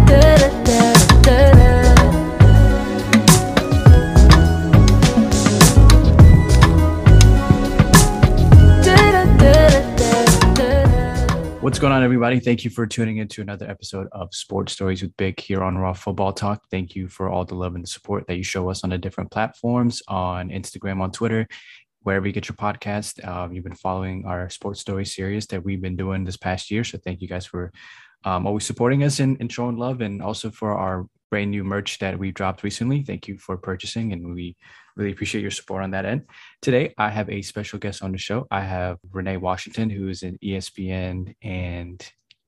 What's going on, everybody? Thank you for tuning into another episode of Sports Stories with Big here on Raw Football Talk. Thank you for all the love and support that you show us on the different platforms, on Instagram, on Twitter, wherever you get your podcast. You've been following our Sports Story series that we've been doing this past year. So thank you guys for always supporting us and showing love, and also for our brand new merch that we dropped recently. Thank you for purchasing, and we really appreciate your support on that end. Today, I have a special guest on the show. I have Renee Washington, who is an ESPN and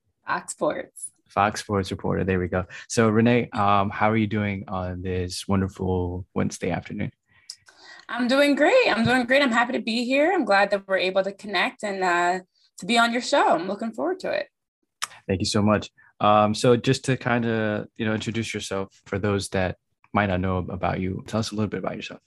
Fox Sports reporter. There we go. So Renee, how are you doing on this wonderful Wednesday afternoon? I'm doing great. I'm happy to be here. I'm glad that we're able to connect and to be on your show. I'm looking forward to it. Thank you so much. So just to kind of, introduce yourself for those that might not know about you, tell us a little bit about yourself.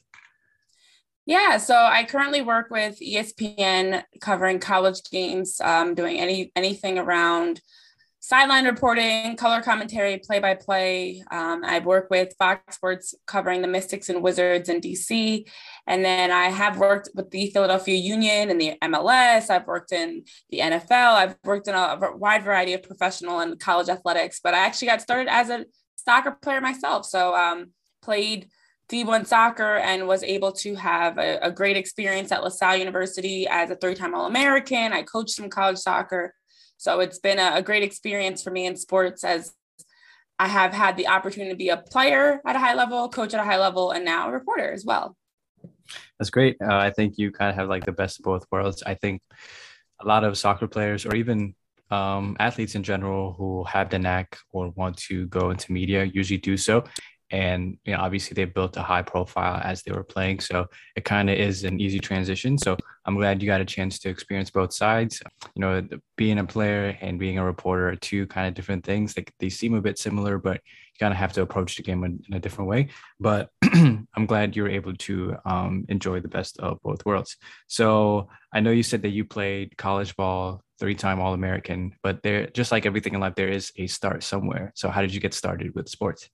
Yeah, so I currently work with ESPN covering college games, doing anything around sideline reporting, color commentary, play-by-play. I work with Fox Sports covering the Mystics and Wizards in DC. And then I have worked with the Philadelphia Union and the MLS. I've worked in the NFL. I've worked in a wide variety of professional and college athletics, but I actually got started as a soccer player myself. So played D1 soccer and was able to have a great experience at LaSalle University as a three-time All-American. I coached some college soccer. So it's been a great experience for me in sports, as I have had the opportunity to be a player at a high level, coach at a high level, and now a reporter as well. That's great. I think you kind of have like the best of both worlds. I think a lot of soccer players, or even athletes in general, who have the knack or want to go into media usually do so. And, obviously they built a high profile as they were playing. So it kind of is an easy transition. So I'm glad you got a chance to experience both sides. Being a player and being a reporter are two kind of different things. Like, they seem a bit similar, but you kind of have to approach the game in a different way. But I'm glad you were able to enjoy the best of both worlds. So I know you said that you played college ball, three-time All-American, but there, just like everything in life, there is a start somewhere. So how did you get started with sports?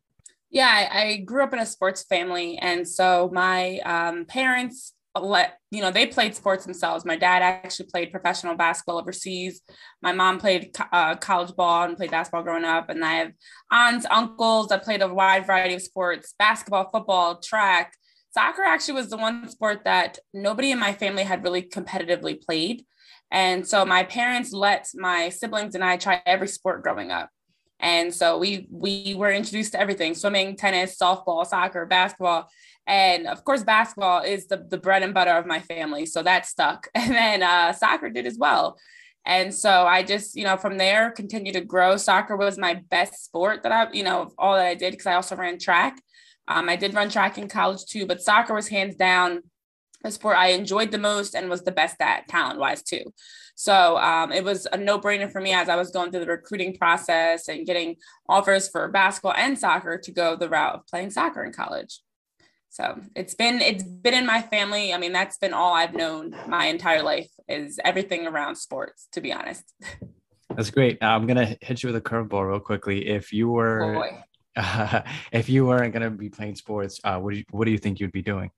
Yeah, I grew up in a sports family. And so my parents they played sports themselves. My dad actually played professional basketball overseas. My mom played college ball and played basketball growing up. And I have aunts, uncles that played a wide variety of sports: basketball, football, track. Soccer actually was the one sport that nobody in my family had really competitively played. And so my parents let my siblings and I try every sport growing up. And so we were introduced to everything: swimming, tennis, softball, soccer, basketball. And of course, basketball is the bread and butter of my family. So that stuck. And then soccer did as well. And so I just, from there, continued to grow. Soccer was my best sport that all that I did, because I also ran track. I did run track in college too, but soccer was hands down the sport I enjoyed the most and was the best at, talent-wise too. So it was a no-brainer for me, as I was going through the recruiting process and getting offers for basketball and soccer, to go the route of playing soccer in college. So it's been in my family. I mean, that's been all I've known my entire life, is everything around sports, to be honest. That's great. I'm gonna hit you with a curveball real quickly. If you were, if you weren't gonna be playing sports, what do you think you'd be doing?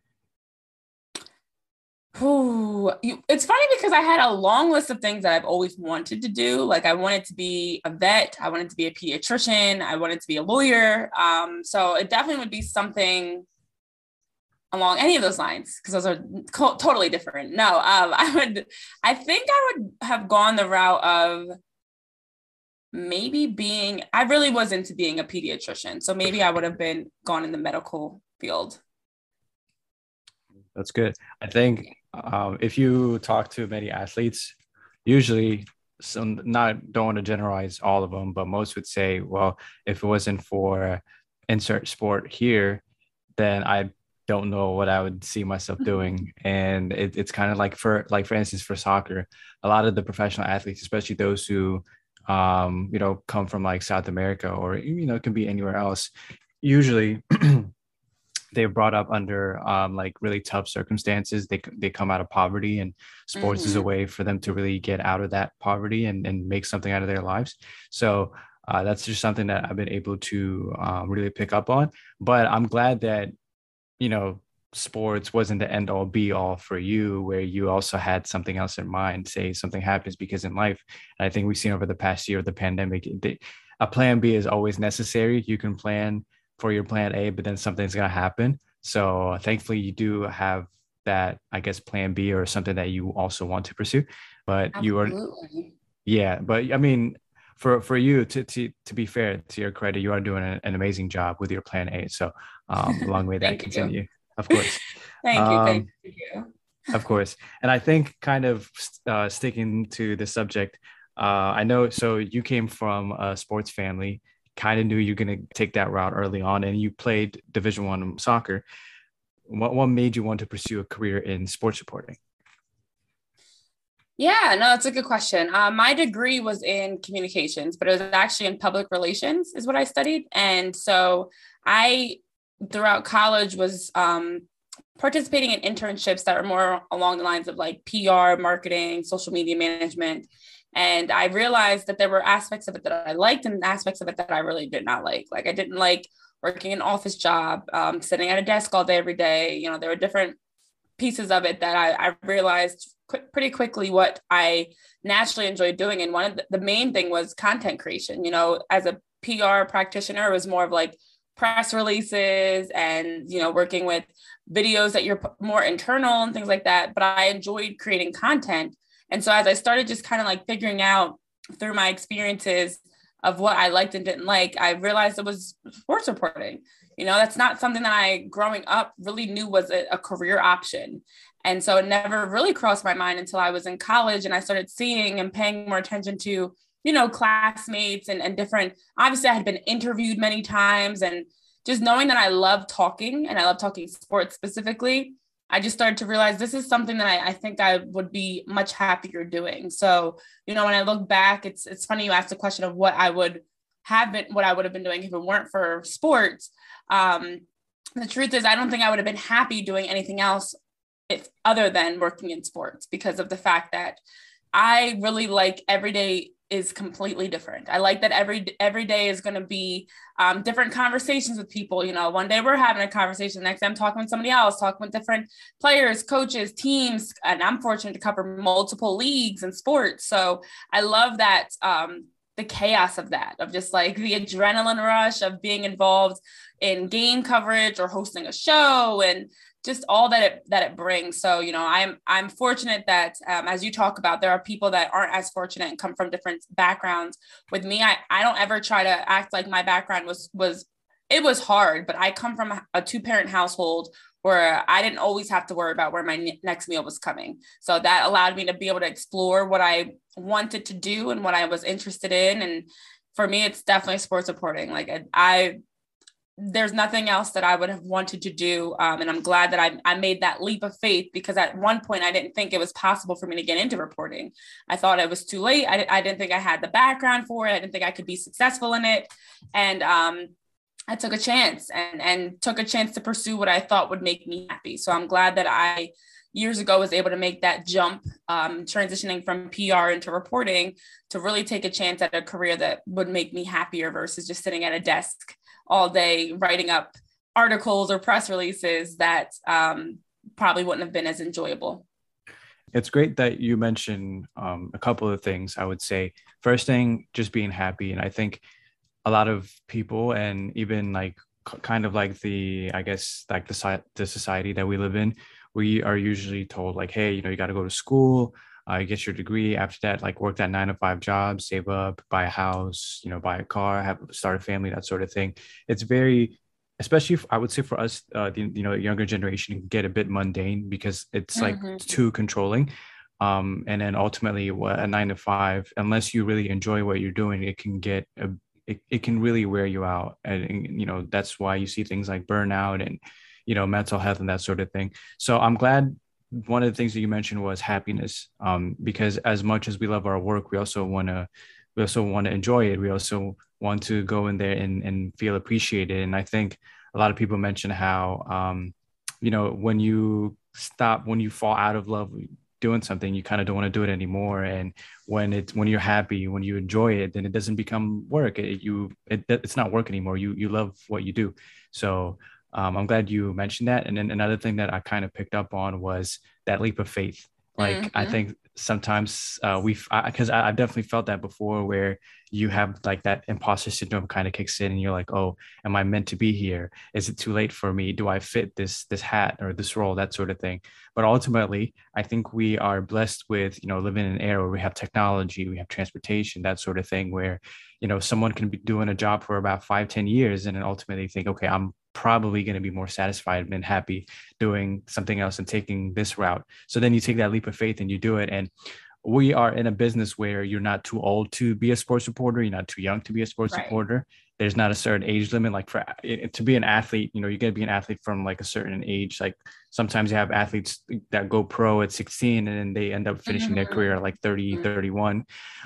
It's funny, because I had a long list of things that I've always wanted to do. Like, I wanted to be a vet. I wanted to be a pediatrician. I wanted to be a lawyer. So it definitely would be something along any of those lines, because those are totally different. No, I think I would have gone the route of maybe I really was into being a pediatrician. So maybe I would have gone in the medical field. That's good. I think if you talk to many athletes, usually, don't want to generalize all of them, but most would say, well, if it wasn't for insert sport here, then I don't know what I would see myself doing. And it's kind of like, for instance, for soccer, a lot of the professional athletes, especially those who come from like South America, or it can be anywhere else, usually they're brought up under like really tough circumstances. They come out of poverty, and sports is a way for them to really get out of that poverty and make something out of their lives. So That's just something that I've been able to really pick up on. But I'm glad that, you know, sports wasn't the end all be all for you, where you also had something else in mind, say something happens, because in life, and I think we've seen over the past year of the pandemic, a plan B is always necessary. You can plan for your plan A, but then something's going to happen. So thankfully you do have that, I guess, plan B or something that you also want to pursue, but you are, Absolutely. yeah, but I mean, for you to be fair, to your credit, you are doing an amazing job with your plan A. So long may that Thank you. continue. Of course. Thank you. Thank Um, you. of course. And I think kind of sticking to the subject, I know, so you came from a sports family, kind of knew you're going to take that route early on, and you played Division 1 soccer. What made you want to pursue a career in sports reporting? Yeah, no, that's a good question. My degree was in communications, but it was actually in public relations, is what I studied. And so I, throughout college, was participating in internships that were more along the lines of like PR, marketing, social media management. And I realized that there were aspects of it that I liked and aspects of it that I really did not like. Like I didn't like working an office job, sitting at a desk all day, every day. You know, there were different pieces of it that I realized pretty quickly what I naturally enjoyed doing. And one of the main thing was content creation. You know, as a PR practitioner, it was more of like press releases and, you know, working with videos that you're more internal and things like that. But I enjoyed creating content. And so as I started just kind of like figuring out through my experiences of what I liked and didn't like, I realized it was sports reporting. You know, that's not something that I growing up really knew was a career option. And so it never really crossed my mind until I was in college and I started seeing and paying more attention to, you know, classmates and different, obviously I had been interviewed many times, and just knowing that I love talking and I love talking sports specifically, I just started to realize this is something that I think I would be much happier doing. So, you know, when I look back, it's funny you asked the question of what I would have been doing if it weren't for sports. The truth is, I don't think I would have been happy doing anything else if other than working in sports, because of the fact that I really like every day is completely different. I like that every day is going to be different conversations with people. You know, one day we're having a conversation, next day I'm talking with somebody else, talking with different players, coaches, teams, and I'm fortunate to cover multiple leagues and sports. So I love that the chaos of that, of just like the adrenaline rush of being involved in game coverage or hosting a show and just all that it brings. So, you know, I'm fortunate that as you talk about, there are people that aren't as fortunate and come from different backgrounds. With me, I don't ever try to act like my background was it was hard, but I come from a 2-parent household where I didn't always have to worry about where my next meal was coming. So that allowed me to be able to explore what I wanted to do and what I was interested in. And for me, it's definitely sports reporting. Like there's nothing else that I would have wanted to do. And I'm glad that I made that leap of faith, because at one point I didn't think it was possible for me to get into reporting. I thought it was too late. I didn't think I had the background for it. I didn't think I could be successful in it. And I took a chance and took a chance to pursue what I thought would make me happy. So I'm glad that I years ago was able to make that jump, transitioning from PR into reporting, to really take a chance at a career that would make me happier versus just sitting at a desk all day writing up articles or press releases that probably wouldn't have been as enjoyable. It's great that you mentioned a couple of things. I would say first thing, just being happy. And I think a lot of people, and even like kind of like I guess like the society that we live in, we are usually told like, hey, you know, you got to go to school, get your degree. After that, like work that 9 to 5 job, save up, buy a house, you know, buy a car, start a family, that sort of thing. It's very, especially I would say for us, you know, younger generation can get a bit mundane because it's like too controlling. And then ultimately, a 9 to 5, unless you really enjoy what you're doing, it can get it can really wear you out. And, you know, that's why you see things like burnout and, you know, mental health and that sort of thing. So I'm glad one of the things that you mentioned was happiness, because as much as we love our work, we also want to enjoy it. We also want to go in there and feel appreciated. And I think a lot of people mention how, you know, when you fall out of love doing something, you kind of don't want to do it anymore. And when you're happy, when you enjoy it, then it doesn't become work. It's not work anymore. You love what you do. So I'm glad you mentioned that. And then another thing that I kind of picked up on was that leap of faith. Like, I think sometimes because I've definitely felt that before, where you have like that imposter syndrome kind of kicks in and you're like, oh, am I meant to be here? Is it too late for me? Do I fit this hat or this role, that sort of thing? But ultimately, I think we are blessed with, living in an era where we have technology, we have transportation, that sort of thing, where, someone can be doing a job for about 5-10 years and then ultimately think, okay, I'm probably going to be more satisfied and happy doing something else and taking this route. So then you take that leap of faith and you do it. And we are in a business where you're not too old to be a sports reporter. You're not too young to be a sports reporter. There's not a certain age limit. Like to be an athlete, you're going to be an athlete from like a certain age. Like sometimes you have athletes that go pro at 16 and then they end up finishing their career at like 30, 31.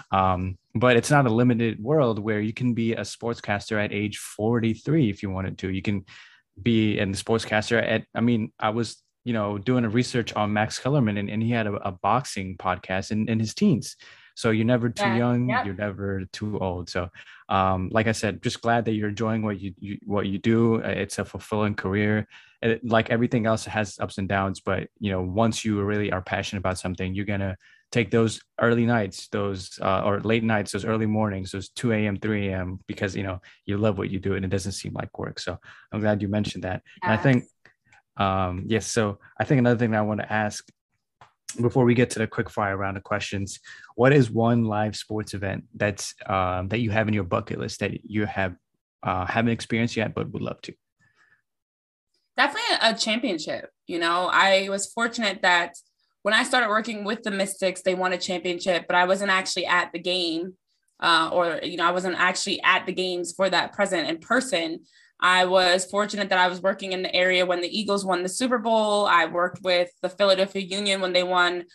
But it's not a limited world where you can be a sportscaster at age 43 if you wanted to. You can be in the sportscaster I was doing a research on Max Kellerman, and he had a boxing podcast in his teens. So you're never too young, you're never too old. So like I said, just glad that you're enjoying what you do. It's a fulfilling career. Like everything else, it has ups and downs, but once you really are passionate about something, you're gonna take those early nights, those or late nights, those early mornings, those 2 a.m., 3 a.m., because you love what you do and it doesn't seem like work. So I'm glad you mentioned that. And I think yes, so I think another thing that I want to ask before we get to the quick fire round of questions, what is one live sports event that's that you have in your bucket list that you haven't experienced yet but would love to? Definitely a championship. I was fortunate that when I started working with the Mystics, they won a championship, but I wasn't actually at the game I wasn't actually at the games for that present in person. I was fortunate that I was working in the area when the Eagles won the Super Bowl. I worked with the Philadelphia Union when they won,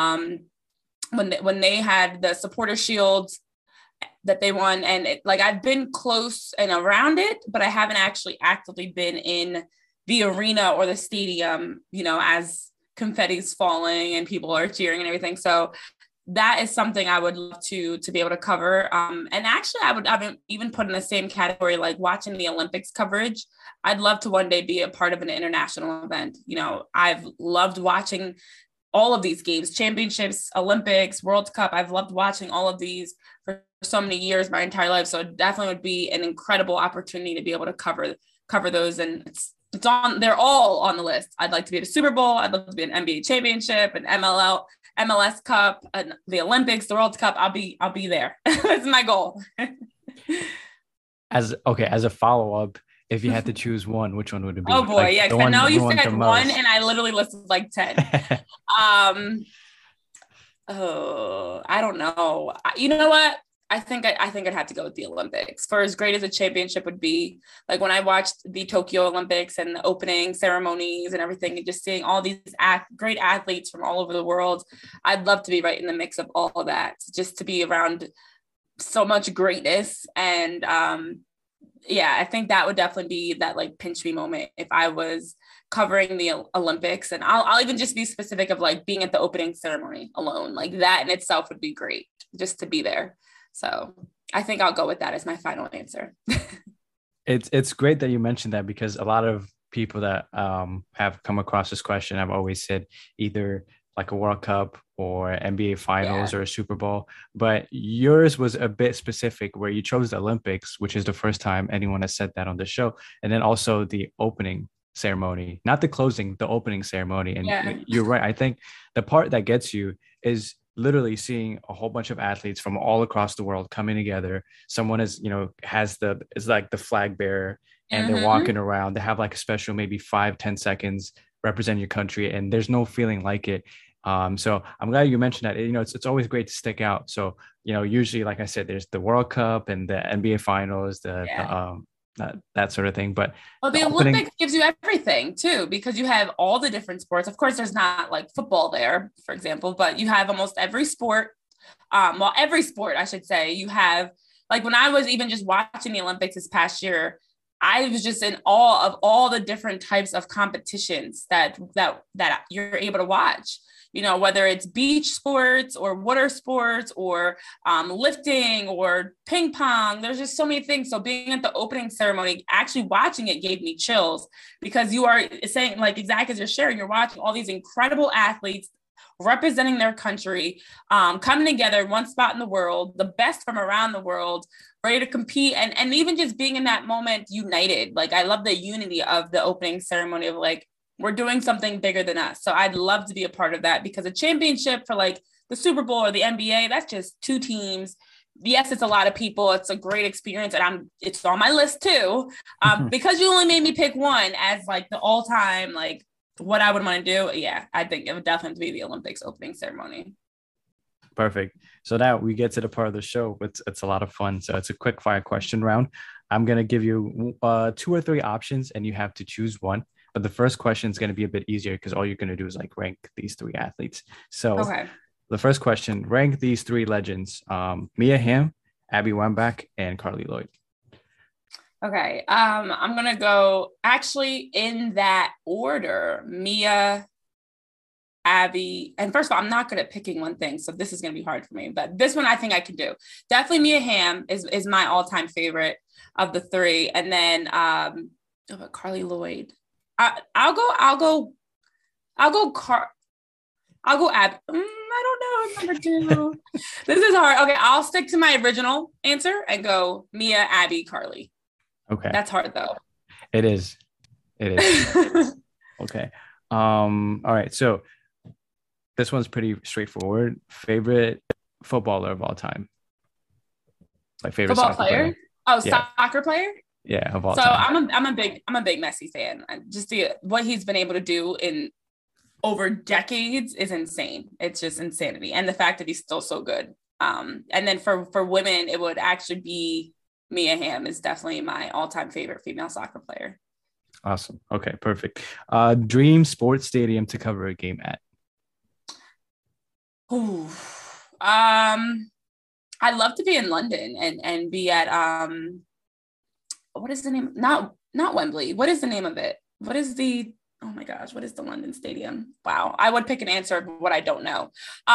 when they had the supporter shields that they won. And I've been close and around it, but I haven't actually actively been in the arena or the stadium, as confetti's falling and people are cheering and everything. So that is something I would love to be able to cover. And actually I would even put in the same category, like watching the Olympics coverage. I'd love to one day be a part of an international event. I've loved watching all of these games, championships, Olympics, World Cup. I've loved watching all of these for so many years, my entire life. So it definitely would be an incredible opportunity to be able to cover those. And they're all on the list. I'd like to be at a Super Bowl. I'd love to be an NBA championship, an MLS Cup, the Olympics, the World Cup. I'll be there. That's my goal. As a follow-up, if you had to choose one, which one would it be? Oh boy, yeah. I know you said one, and I literally listed like 10. I don't know. You know what? I think I'd have to go with the Olympics. For as great as a championship would be, like when I watched the Tokyo Olympics and the opening ceremonies and everything, and just seeing all these great athletes from all over the world, I'd love to be right in the mix of all of that, just to be around so much greatness. And I think that would definitely be that like pinch me moment if I was covering the Olympics. And I'll even just be specific of like being at the opening ceremony alone, like that in itself would be great just to be there. So I think I'll go with that as my final answer. It's great that you mentioned that, because a lot of people that have come across this question have always said either like a World Cup or NBA Finals or a Super Bowl. But yours was a bit specific, where you chose the Olympics, which is the first time anyone has said that on the show. And then also the opening ceremony, not the closing, the opening ceremony. And you're right. I think the part that gets you is literally seeing a whole bunch of athletes from all across the world coming together. Someone is like the flag bearer, and they're walking around. They have like a special, maybe 5-10 seconds represent your country, and there's no feeling like it. So I'm glad you mentioned that. It's always great to stick out. So usually, like I said, there's the World Cup and the NBA Finals, that sort of thing. But the Olympics gives you everything too, because you have all the different sports. Of course, there's not like football there, for example, but you have almost every sport. Every sport, I should say. You have, like, when I was even just watching the Olympics this past year, I was just in awe of all the different types of competitions that you're able to watch. whether it's beach sports or water sports or lifting or ping pong. There's just so many things. So being at the opening ceremony, actually watching it gave me chills, because you are saying, like, exactly as you're sharing, you're watching all these incredible athletes representing their country, coming together in one spot in the world, the best from around the world, ready to compete, and even just being in that moment united. Like, I love the unity of the opening ceremony of, like, we're doing something bigger than us. So I'd love to be a part of that, because a championship for like the Super Bowl or the NBA, that's just two teams. Yes, it's a lot of people. It's a great experience, and it's on my list too. Because you only made me pick one as like the all-time, like, what I would want to do. Yeah, I think it would definitely be the Olympics opening ceremony. Perfect. So now we get to the part of the show. It's a lot of fun. So it's a quick fire question round. I'm going to give you 2 or 3 options, and you have to choose one. But the first question is going to be a bit easier, because all you're going to do is like rank these 3 athletes. So okay. The first question, rank these 3 legends: Mia Hamm, Abby Wambach, and Carli Lloyd. Okay. I'm going to go actually in that order: Mia, Abby. And first of all, I'm not good at picking one thing, so this is going to be hard for me, but this one I think I can do. Definitely Mia Hamm is my all-time favorite of the 3. And then Carli Lloyd. I'll go Abby. I don't know. Number 2. This is hard. Okay, I'll stick to my original answer and go Mia, Abby, Carli. Okay. That's hard though. It is. Okay. All right. So this one's pretty straightforward. Favorite footballer of all time? Like favorite football soccer player? Oh, yeah. Soccer player? Yeah, of all so time. I'm a big Messi fan. Just what he's been able to do in over decades is insane. It's just insanity, and the fact that he's still so good. And then for women, it would actually be Mia Hamm is definitely my all-time favorite female soccer player. Awesome. Okay, perfect. Dream sports stadium to cover a game at? Ooh. I'd love to be in London and be at what is the name? Not Wembley. What is the name of it? Oh my gosh, what is the London Stadium? Wow. I would pick an answer of what I don't know.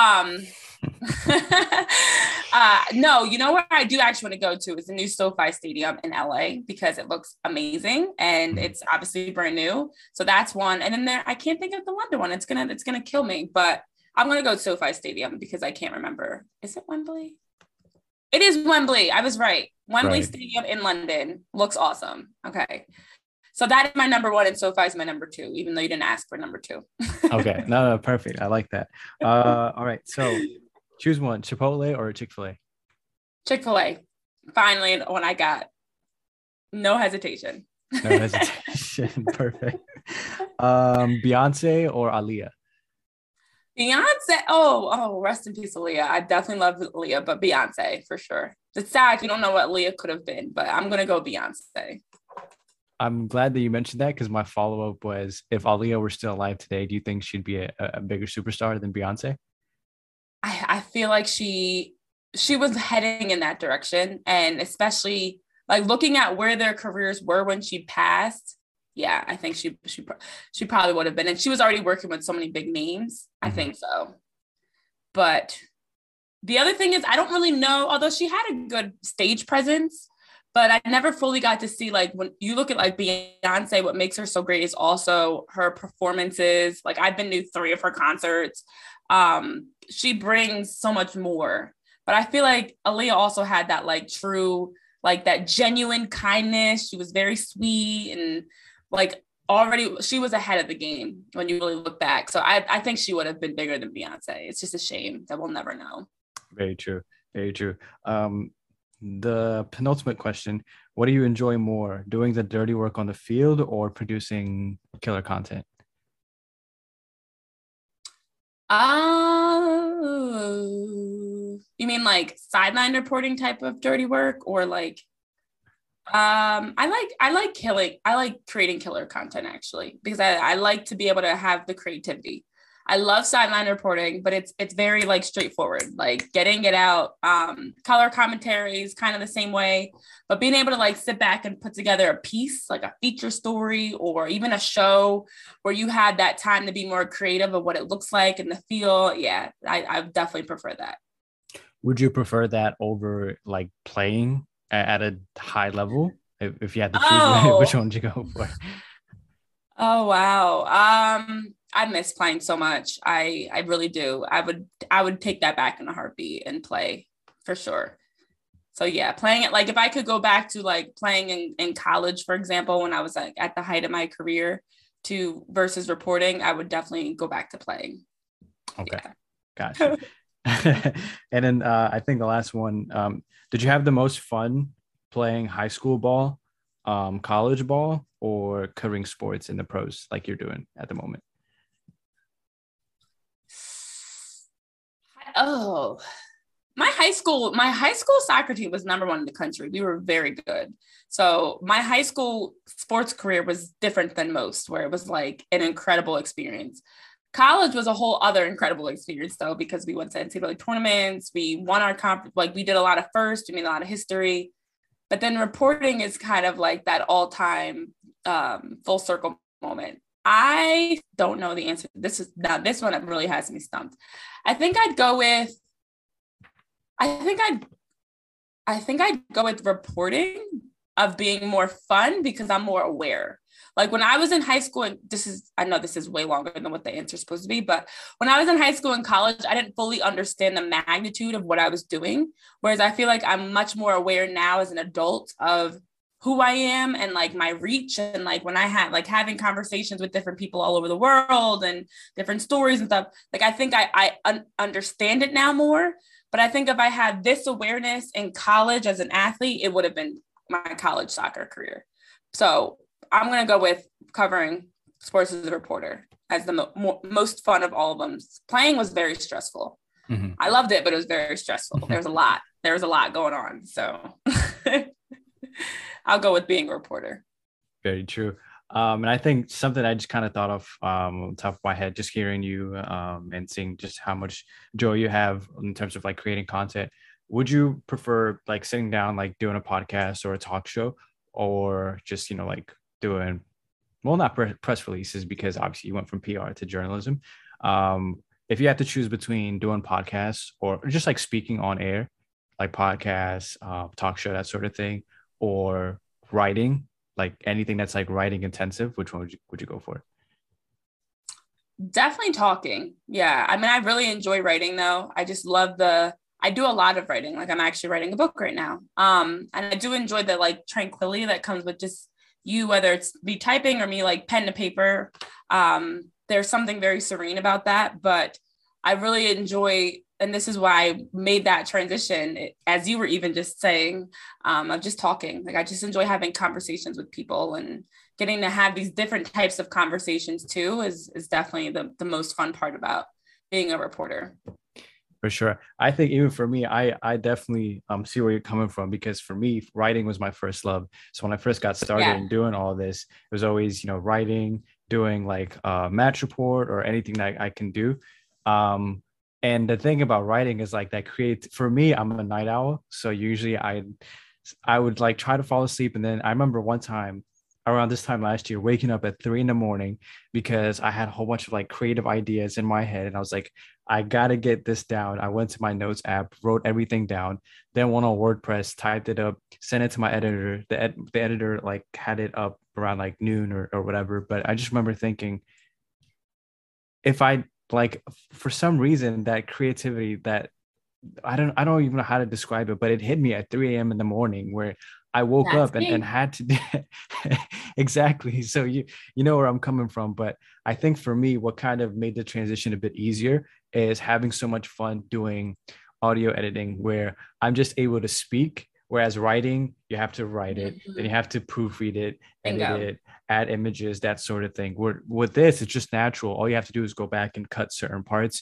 No, you know where I do actually want to go to is the new SoFi Stadium in LA, because it looks amazing and it's obviously brand new. So that's one. And then I can't think of the London one. It's gonna kill me, but I'm gonna go to SoFi Stadium because I can't remember. Is it Wembley? It is Wembley. I was right. Wembley Stadium in London looks awesome. Okay. So that is my number 1, and SoFi is my number 2, even though you didn't ask for number 2. Okay. No, perfect. I like that. All right. So choose one: Chipotle or Chick-fil-A? Chick-fil-A. Finally, one I got. No hesitation. No hesitation. Perfect. Beyonce or Aaliyah? Beyonce. Oh, rest in peace, Aaliyah. I definitely love Aaliyah, but Beyonce for sure. It's sad you don't know what Aaliyah could have been, but I'm gonna go Beyonce. I'm glad that you mentioned that, because my follow-up was, if Aaliyah were still alive today, do you think she'd be a bigger superstar than Beyonce? I feel like she was heading in that direction, and especially like looking at where their careers were when she passed. Yeah, I think she probably would have been, and she was already working with so many big names. I think so. But the other thing is, I don't really know, although she had a good stage presence, but I never fully got to see, like, when you look at like Beyonce, what makes her so great is also her performances. Like, I've been to 3 of her concerts. She brings so much more, but I feel like Aaliyah also had that like true, like that genuine kindness. She was very sweet, and like already she was ahead of the game when you really look back. So I think she would have been bigger than Beyonce. It's just a shame that we'll never know. Very true. Very true. The penultimate question: what do you enjoy more, doing the dirty work on the field or producing killer content? You mean like sideline reporting type of dirty work, or like I like creating killer content, actually, because I like to be able to have the creativity. I love sideline reporting, but it's very like straightforward, like get in, get out. Color commentaries, kind of the same way, but being able to like sit back and put together a piece, like a feature story or even a show where you had that time to be more creative of what it looks like and the feel. Yeah, I definitely prefer that. Would you prefer that over like playing at a high level? If you had to choose, which Oh, one would you go for? oh wow. I miss playing so much. I really do. I would take that back in a heartbeat and play for sure. So yeah, playing it, like if I could go back to like playing in college, for example, when I was like at the height of my career to versus reporting, I would definitely go back to playing. Okay, gotcha. Yeah. And then I think the last one, did you have the most fun playing high school ball, college ball, or covering sports in the pros like you're doing at the moment? Oh, my high school soccer team was number one in the country. We were very good. So my high school sports career was different than most, where it was like an incredible experience. College was a whole other incredible experience though, because we went to NCAA tournaments, we won our conference, like we did a lot of first, we made a lot of history. But then reporting is kind of like that all-time full circle moment. I don't know the answer. This one really has me stumped. I think I'd go with I think I'd I think I'd go with reporting of being more fun because I'm more aware. Like when I was in high school, and I know this is way longer than what the answer is supposed to be, but when I was in high school and college, I didn't fully understand the magnitude of what I was doing. Whereas I feel like I'm much more aware now as an adult of who I am and like my reach. And like when I had like having conversations with different people all over the world and different stories and stuff, like I think I understand it now more. But I think if I had this awareness in college as an athlete, it would have been my college soccer career. So I'm going to go with covering sports as a reporter as the most fun of all of them. Playing was very stressful. Mhm. I loved it, but it was very stressful. There was a lot going on. So I'll go with being a reporter. Very true. And I think something I just kind of thought of on top of my head, just hearing you and seeing just how much joy you have in terms of like creating content. Would you prefer like sitting down, like doing a podcast or a talk show, or just, like doing, well, not press releases, because obviously you went from PR to journalism. If you had to choose between doing podcasts or just like speaking on air, like podcasts, talk show, that sort of thing, or writing, like anything that's like writing intensive, which one would you go for? Definitely talking. Yeah. I mean, I really enjoy writing though. I just love I do a lot of writing. Like I'm actually writing a book right now. And I do enjoy the like tranquility that comes with just you, whether it's me typing or me like pen to paper. There's something very serene about that, but I really enjoy, and this is why I made that transition, as you were even just saying, of just talking. Like I just enjoy having conversations with people, and getting to have these different types of conversations too is definitely the most fun part about being a reporter. For sure. I think even for me, I definitely see where you're coming from, because for me, writing was my first love. So when I first got started Yeah. and doing all this, it was always, writing, doing like a match report or anything that I can do. And the thing about writing is like that creates, for me, I'm a night owl. So usually I would like try to fall asleep. And then I remember one time around this time last year, waking up at 3 a.m. because I had a whole bunch of like creative ideas in my head. And I was like, I got to get this down. I went to my notes app, wrote everything down, then went on WordPress, typed it up, sent it to my editor. The editor like had it up around like noon or whatever. But I just remember thinking, if I like, for some reason, that creativity, that I don't even know how to describe it, but it hit me at 3 a.m. in the morning, where I woke That's up and me. had to do exactly. So you know where I'm coming from. But I think for me, what kind of made the transition a bit easier is having so much fun doing audio editing, where I'm just able to speak. Whereas writing, you have to write it, then you Mhm. have to proofread it, edit Bingo. it, add images, that sort of thing. With this, it's just natural. All you have to do is go back and cut certain parts.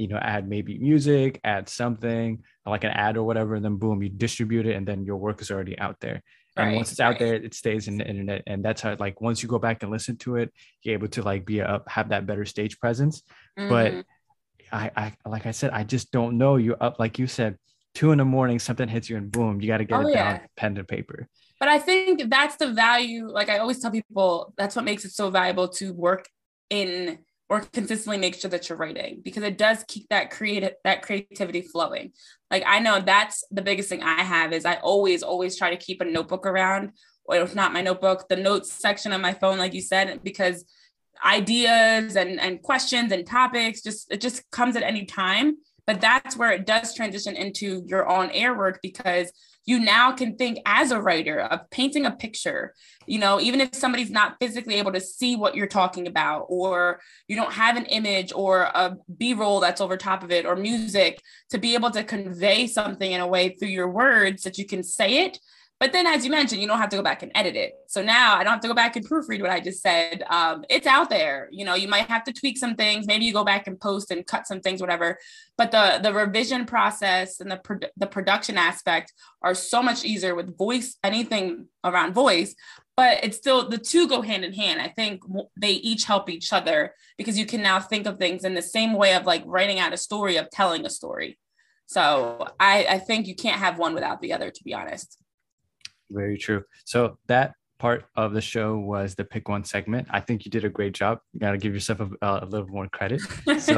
add maybe music, add something like an ad or whatever, and then boom, you distribute it, and then your work is already out there. And once it's out there, it stays in the internet. And that's how, like, once you go back and listen to it, you're able to like have that better stage presence. But I like I said, I just don't know. You up, like you said, 2 a.m, something hits you and boom, you got to get it down, pen to paper. But I think that's the value. Like I always tell people, that's what makes it so valuable to work in or consistently make sure that you're writing, because it does keep that creativity flowing. Like I know that's the biggest thing I have is I always try to keep a notebook around, or if not my notebook, the notes section on my phone, like you said, because ideas and questions and topics, it just comes at any time. But that's where it does transition into your on air work, because you now can think as a writer of painting a picture, even if somebody's not physically able to see what you're talking about, or you don't have an image or a B-roll that's over top of it or music, to be able to convey something in a way through your words that you can say it. But then, as you mentioned, you don't have to go back and edit it. So now I don't have to go back and proofread what I just said. It's out there. You might have to tweak some things. Maybe you go back and post and cut some things, whatever. But the revision process and the production aspect are so much easier with voice, anything around voice. But it's still, the two go hand in hand. I think they each help each other, because you can now think of things in the same way of like writing out a story, of telling a story. So I think you can't have one without the other, to be honest. Very true. So that part of the show was the pick one segment. I think you did a great job. You got to give yourself a little more credit. So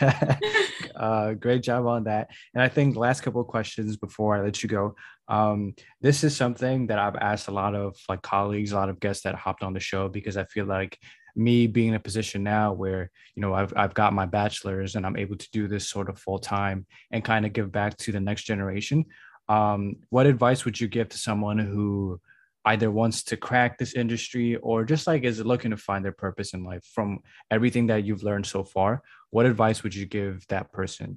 great job on that. And I think last couple of questions before I let you go. This is something that I've asked a lot of like colleagues, a lot of guests that hopped on the show, because I feel like me being in a position now where, I've got my bachelor's and I'm able to do this sort of full time and kind of give back to the next generation. What advice would you give to someone who either wants to crack this industry or just like is looking to find their purpose in life? From everything that you've learned so far, what advice would you give that person?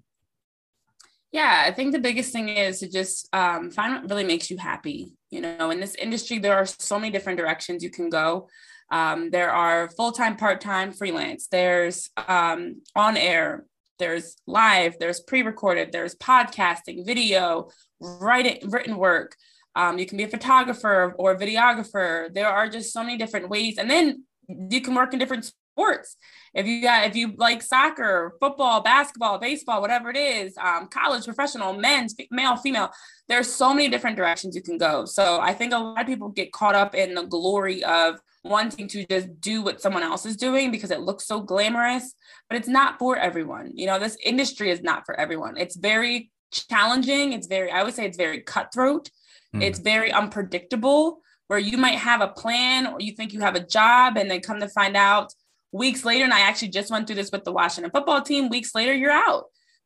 Yeah, I think the biggest thing is to just find what really makes you happy. In this industry, there are so many different directions you can go. There are full-time, part-time, freelance. There's on air. There's live, there's pre-recorded, there's podcasting, video, written work. You can be a photographer or a videographer. There are just so many different ways. And then you can work in different sports. If you like soccer, football, basketball, baseball, whatever it is, college, professional, men's, male, female, there's so many different directions you can go. So I think a lot of people get caught up in the glory of wanting to just do what someone else is doing because it looks so glamorous, but it's not for everyone. This industry is not for everyone. It's very challenging. I would say it's very cutthroat. It's very unpredictable, where you might have a plan or you think you have a job and then come to find out weeks later, and I actually just went through this with the Washington football team, weeks later, you're out.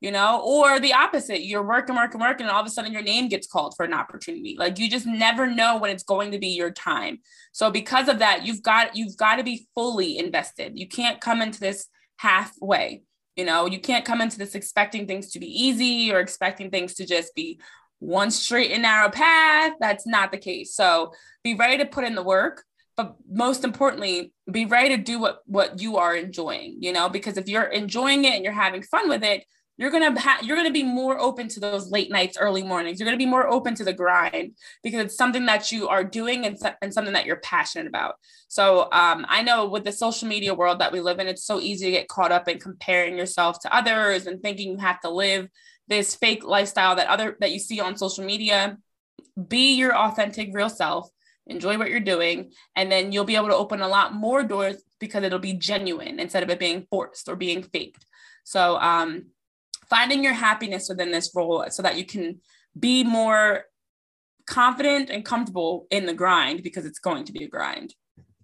Or the opposite, you're working, and all of a sudden your name gets called for an opportunity. Like, you just never know when it's going to be your time. So because of that, you've got to be fully invested. You can't come into this halfway. You can't come into this expecting things to be easy or expecting things to just be one straight and narrow path. That's not the case. So be ready to put in the work, but most importantly, be ready to do what you are enjoying, because if you're enjoying it and you're having fun with it, you're going to be more open to those late nights, early mornings. You're going to be more open to the grind because it's something that you are doing and something that you're passionate about. So I know with the social media world that we live in, it's so easy to get caught up in comparing yourself to others and thinking you have to live this fake lifestyle that you see on social media. Be your authentic, real self. Enjoy what you're doing. And then you'll be able to open a lot more doors because it'll be genuine instead of it being forced or being faked. So, finding your happiness within this role so that you can be more confident and comfortable in the grind, because it's going to be a grind.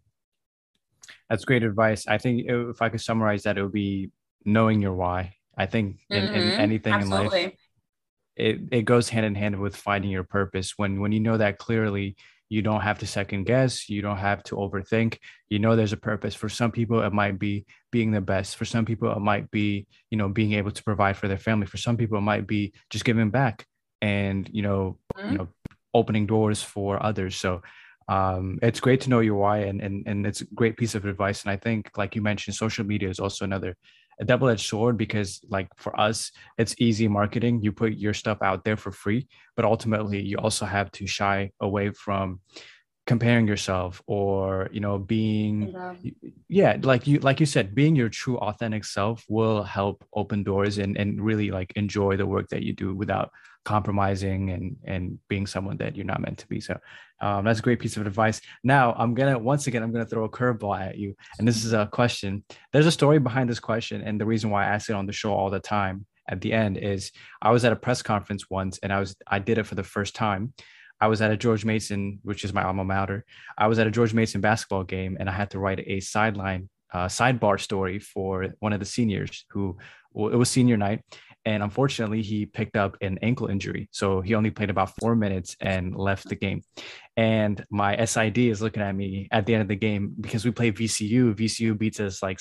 That's great advice. I think if I could summarize that, it would be knowing your why. I think in anything Absolutely. in life, it goes hand in hand with finding your purpose. When you know that clearly, you don't have to second guess. You don't have to overthink. There's a purpose. For some people, it might be being the best. For some people, it might be, being able to provide for their family. For some people, it might be just giving back and, opening doors for others. So it's great to know your why, and it's a great piece of advice. And I think, like you mentioned, social media is also another a double-edged sword because like for us, it's easy marketing. You put your stuff out there for free, but ultimately you also have to shy away from comparing yourself or being yeah, like you said, being your true authentic self will help open doors and really like enjoy the work that you do without compromising and being someone that you're not meant to be. So that's a great piece of advice. Now I'm gonna throw a curveball at you, and this is a question. There's a story behind this question, and the reason why I ask it on the show all the time at the end is I was at a press conference once, and I did it for the first time. I was at a George Mason, which is my alma mater. I was at a George Mason basketball game, and I had to write a sidebar story for one of the seniors it was senior night. And unfortunately, he picked up an ankle injury. So he only played about 4 minutes and left the game. And my SID is looking at me at the end of the game because we played VCU. VCU beats us like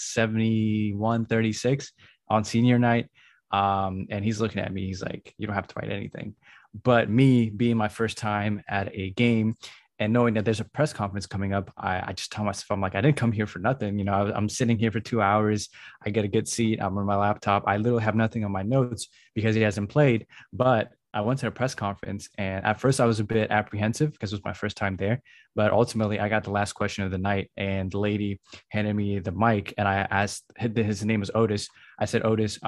71-36 on senior night. And he's looking at me. He's like, you don't have to write anything. But me being my first time at a game and knowing that there's a press conference coming up, I just tell myself, I'm like, I didn't come here for nothing. I'm sitting here for 2 hours. I get a good seat. I'm on my laptop. I literally have nothing on my notes because he hasn't played. But I went to a press conference, and at first I was a bit apprehensive because it was my first time there. But ultimately, I got the last question of the night, and the lady handed me the mic, and I asked, his name was Otis. I said, Otis,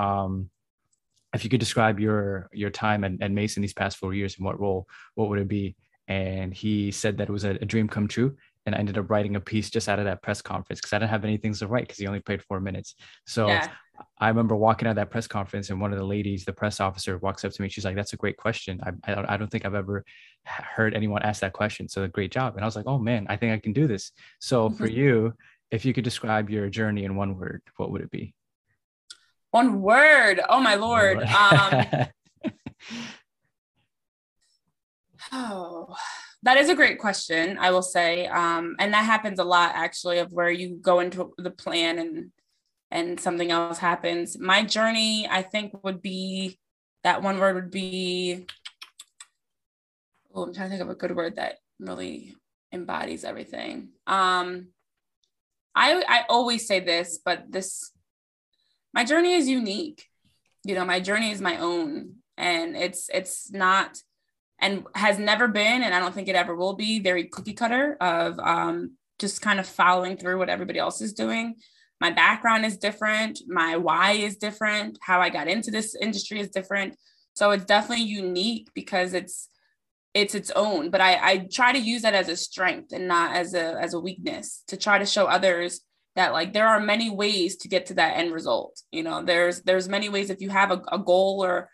if you could describe your time at Mason these past 4 years in what role, what would it be? And he said that it was a dream come true. And I ended up writing a piece just out of that press conference because I didn't have anything to write because he only played 4 minutes. So yeah. I remember walking out of that press conference, and one of the ladies, the press officer, walks up to me. She's like, that's a great question. I don't think I've ever heard anyone ask that question. So great job. And I was like, oh man, I think I can do this. So for you, if you could describe your journey in one word, what would it be? One word. Oh my Lord. Oh, that is a great question, I will say. And that happens a lot actually, of where you go into the plan and something else happens. My journey, I think, would be, that one word would be, I'm trying to think of a good word that really embodies everything. I always say this, but my journey is unique. My journey is my own, and it's not, and has never been, and I don't think it ever will be, very cookie cutter of just kind of following through what everybody else is doing. My background is different. My why is different. How I got into this industry is different. So it's definitely unique because it's its own, but I try to use that as a strength and not as a weakness, to try to show others that like there are many ways to get to that end result. There's many ways. If you have a goal or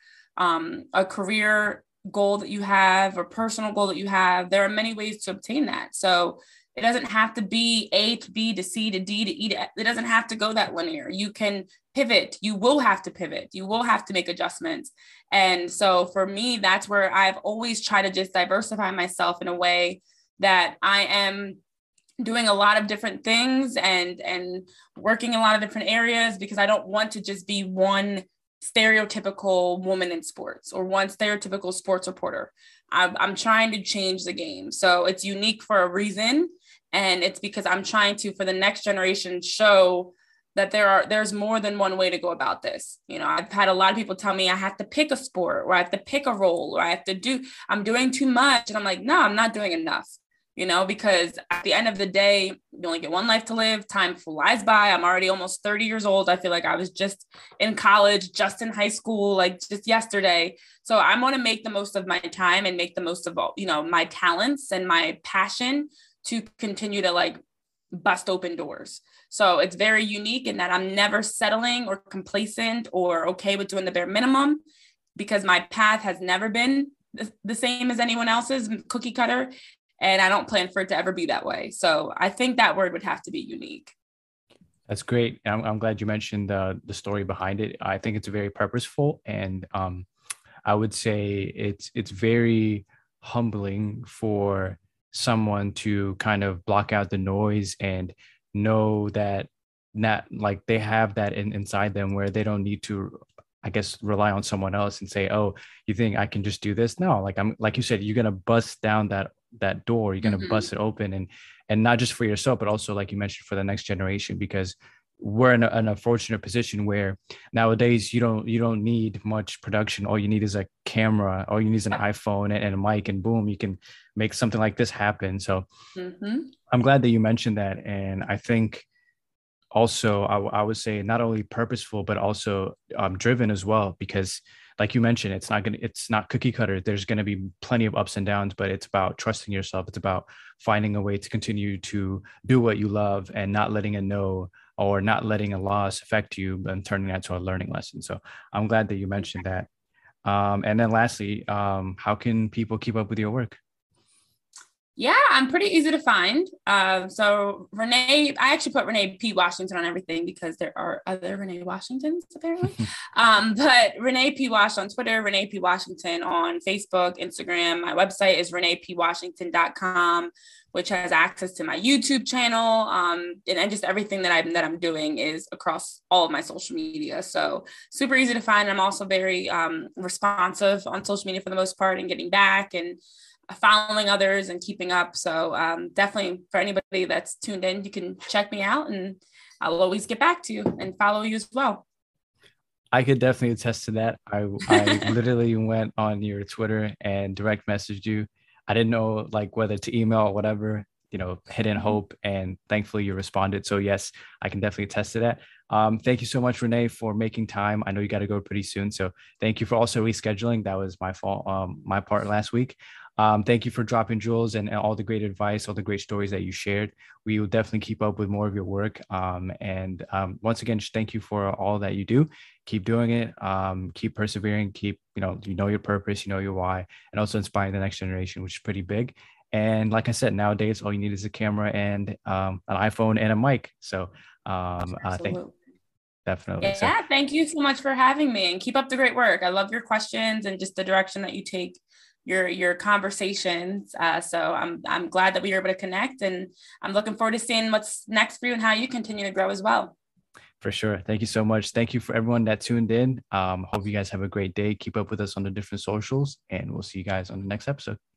a career goal that you have, or personal goal that you have, there are many ways to obtain that. So it doesn't have to be A to B to C to D to E to F. It doesn't have to go that linear. You can pivot. You will have to pivot. You will have to make adjustments. And so for me, that's where I've always tried to just diversify myself in a way that I am doing a lot of different things and working in a lot of different areas, because I don't want to just be one stereotypical woman in sports or one stereotypical sports reporter. I'm trying to change the game. So it's unique for a reason. And it's because I'm trying to, for the next generation, show that there's more than one way to go about this. I've had a lot of people tell me I have to pick a sport, or I have to pick a role, or I'm doing too much. And I'm like, no, I'm not doing enough. Because at the end of the day, you only get one life to live. Time flies by. I'm already almost 30 years old. I feel like I was just in college, just in high school, like just yesterday. So I want to make the most of my time and make the most of all, my talents and my passion to continue to like bust open doors. So it's very unique in that I'm never settling or complacent or okay with doing the bare minimum, because my path has never been the same as anyone else's, cookie cutter. And I don't plan for it to ever be that way. So I think that word would have to be unique. That's great. I'm glad you mentioned the story behind it. I think it's very purposeful. And I would say it's very humbling for someone to kind of block out the noise and know that not like they have that inside them, where they don't need to, I guess, rely on someone else and say, oh, you think I can just do this? No, like you said, you're going to bust down that door. You're going to bust it open, and not just for yourself, but also, like you mentioned, for the next generation, because we're in an unfortunate position where nowadays you don't need much production. All you need is a camera. All you need is an iPhone and a mic, and boom, you can make something like this happen. So Mm-hmm. I'm glad that you mentioned that, and I think also I would say not only purposeful but also driven as well, because like you mentioned, it's not cookie cutter. There's going to be plenty of ups and downs, but it's about trusting yourself. It's about finding a way to continue to do what you love and not letting a no or not letting a loss affect you and turning that to a learning lesson. So I'm glad that you mentioned that. And then lastly, how can people keep up with your work? Yeah, I'm pretty easy to find. So Renee, I actually put Renee P. Washington on everything because there are other Renee Washingtons apparently. But Renee P. Wash on Twitter, Renee P. Washington on Facebook, Instagram. My website is reneepwashington.com, which has access to my YouTube channel. And just everything that I'm doing is across all of my social media. So super easy to find. I'm also very responsive on social media for the most part, and getting back and following others and keeping up. So definitely for anybody that's tuned in, you can check me out and I'll always get back to you and follow you as well. I could definitely attest to that. I literally went on your Twitter and direct messaged you. I didn't know like whether to email or whatever, hidden hope, and thankfully you responded. So yes, I can definitely attest to that. Thank you so much, Renee, for making time. I know you got to go pretty soon, so thank you for also rescheduling. That was my fault, my part last week. Thank you for dropping jewels and all the great advice, all the great stories that you shared. We will definitely keep up with more of your work. And once again, just thank you for all that you do. Keep doing it. Keep persevering. Keep, your purpose, your why, and also inspiring the next generation, which is pretty big. And like I said, nowadays, all you need is a camera and an iPhone and a mic. So I think definitely. Yeah, thank you so much for having me, and keep up the great work. I love your questions and just the direction that you take your conversations. So I'm glad that we were able to connect, and I'm looking forward to seeing what's next for you and how you continue to grow as well. For sure. Thank you so much. Thank you for everyone that tuned in. Hope you guys have a great day. Keep up with us on the different socials, and we'll see you guys on the next episode.